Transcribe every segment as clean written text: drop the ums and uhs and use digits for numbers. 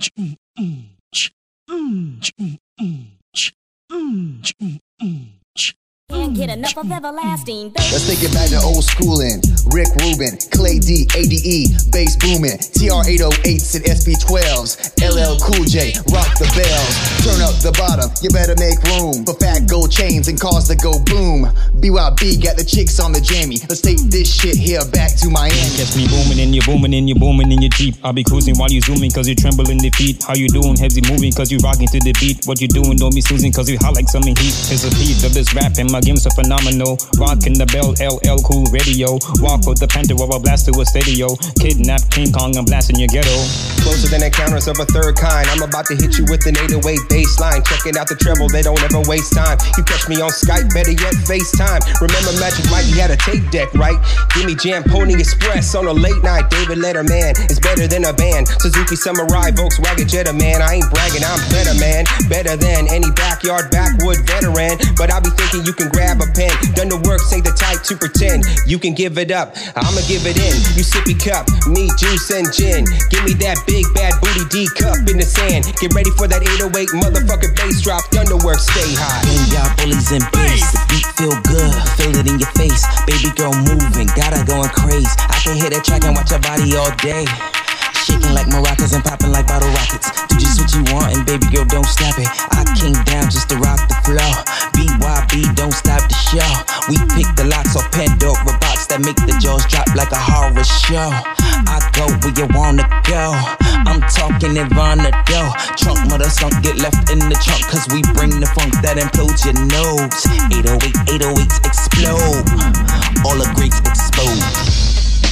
Can't get enough of everlasting bass. Let's take it back to old schoolin'. Rick Rubin, Clay D, ADE, bass boomin', TR-808s and SP12s, LL Cool J, rock the bells, turn up the bottom, you better make room for fat gold chains and cars that go boom. BYB got the chicks on the jammy. Let's take this shit here back to Miami. Catch me booming in your Jeep. I'll be cruising while you zooming cause you tremble in the feet. How you doing? Heavy moving cause you rocking to the beat. What you doing? Don't be snoozing cause you hot like something heat. It's a beat of this rap and my game's so phenomenal. Rocking the bell, LL Cool Radio. Walk with the Panther while I blast to a stereo. Kidnap King Kong and blast in your ghetto. Closer than encounters of a third kind. I'm about to hit you with an 808 bass line. Checking out the treble, they don't ever waste time. You catch me on Skype, better yet FaceTime. Remember Magic Mike, he had a tape deck, right? Give me Jam Pony Express on a late night. David Letterman is better than a band. Suzuki Samurai, Volkswagen Jetta, man. I ain't bragging, I'm better, man. Better than any backyard backwood veteran. But I be thinking you can grab a pen. Done the work, say the type to pretend. You can give it up, I'ma give it in. You sippy cup, me juice and gin. Give me that big bad booty D cup in the sand. Get ready for that 808 motherfucking bass drop. Done the work, stay high. And y'all bullies and bass. The beat feel good, feel it in your face. Baby girl moving, got her going crazy. I can hear that track and watch your body all day. Shaking like maracas and popping like bottle rockets. Do just what you want and baby girl don't stop it. I came down just to rock the floor. BYB, don't stop the show. We pick the locks off Pandora box that make the jaws drop like a horror show. I go where you wanna go. I'm talking Nirvana though. Trunk mother skunk get left in the trunk cause we bring the funk that implodes your nose. 808, 808s explode. All the greats exposed.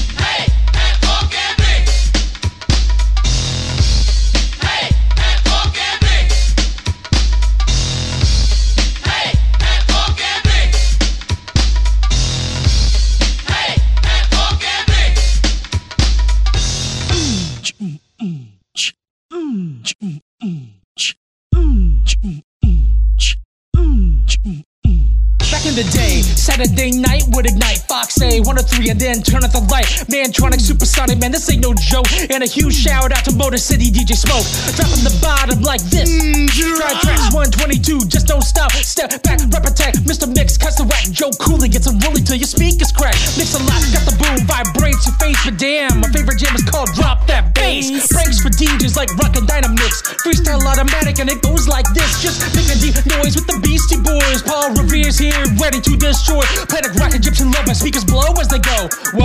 Back in the day, Saturday night would ignite Fox A 103 and then turn up the light. Mantronic Supersonic, man, this ain't no joke. And a huge shout out to Motor City DJ Smoke. Dropping the bottom like this. Try tracks 122, just don't stop. Step back, rep attack. Mr. Mix cuts the whack. Joe Cooley gets a rolling till your speakers crack. Mix a lot, got the boom, vibrates your face. But damn, my favorite jam is called Drop That Bass. Pranks for DJs like Rockin' Dynamix. Freestyle automatic and it goes like this. Just make a deep noise with the Beastie Boys. Paul Revere's here, ready to destroy. Panic rock Egyptian love, my speakers blow as they go.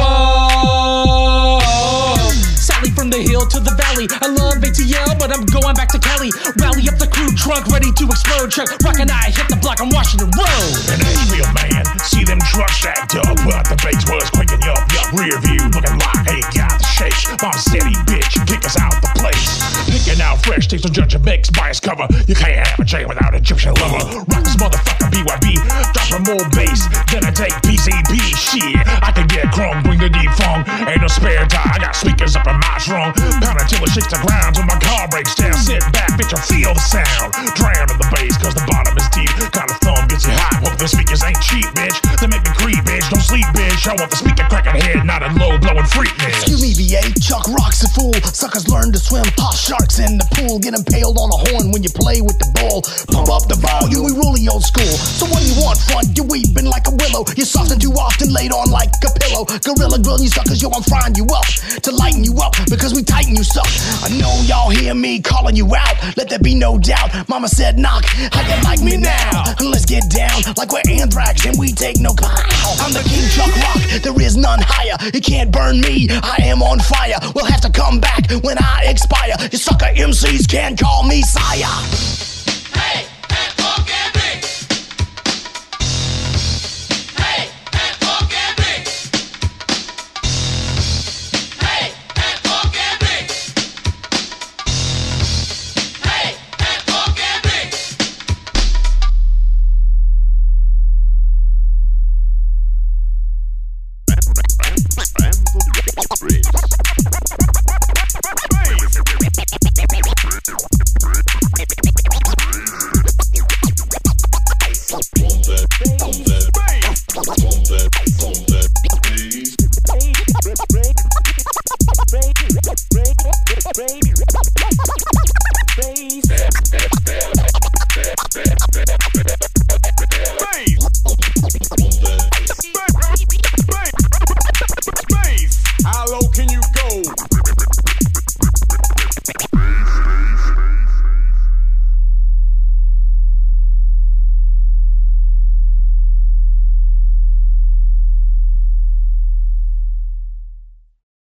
Whoa. Sally from the hill to the valley. I love ATL, but I'm going back to Cali. Rally up the crew trunk, ready to explode. Chuck Rock and I hit the block on Washington Road. An Asheville man, see them trucks stacked up, but the bass was quaking up. Rear view looking like hey, got the shakes. Bomb steady bitch, kick us out the place. Picking out fresh takes, don't judge a mix by its cover. You can't have a jam without Egyptian lover. Rock this motherfucker BYB, dropping more bass than I take PCB. Shit, I can get crunk, bring the deep funk. Ain't no spare time, I got speakers up in my trunk. Pound until it shakes the ground till my car breaks down. Sit back, bitch, and feel the sound. Drown in the bass, cause the bottom is deep. Kind of thumb gets you hot. Hope the speakers ain't cheap, bitch. They make me creep, bitch. Don't sleep, bitch. I want the speaker cracking head, not a low blowing freakness. Excuse me, VA, Chuck Rock's a fool. Suckers learn to swim, pop sharks in the pool. Get impaled on a horn when you play with the ball. Pump up the volume, we really old school. So what do you want, front? You're weeping like a willow. You're softened too often, laid on like a pillow. Gorilla grill you suckers, yo, I'm frying you up. To lighten you up, because we tighten you suck. I know y'all hear me calling you out. Let there be no doubt. Mama said knock, how you like me now? Let's get down like we're Anthrax and we take no pow. I'm the King Chuck Rock, there is none higher. You can't burn me, I am on fire. We'll have to come back when I expire. You sucker MCs can't call me sire.